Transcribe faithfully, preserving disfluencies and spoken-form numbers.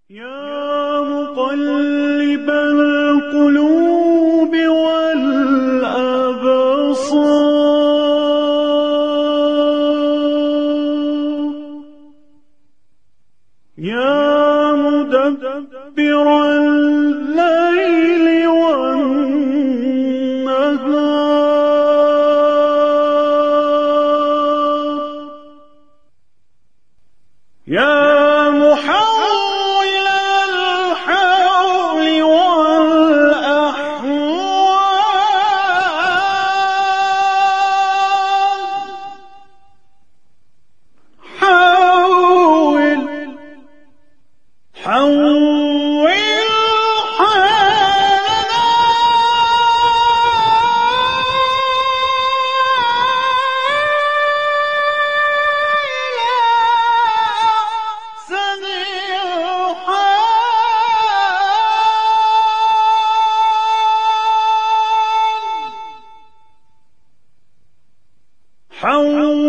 يا مقلب القلوب والأبصار، يا مدبر الليل والنهار، يا محول الحول والأحوال، حول حول حالنا إلى أحسن الحال، حول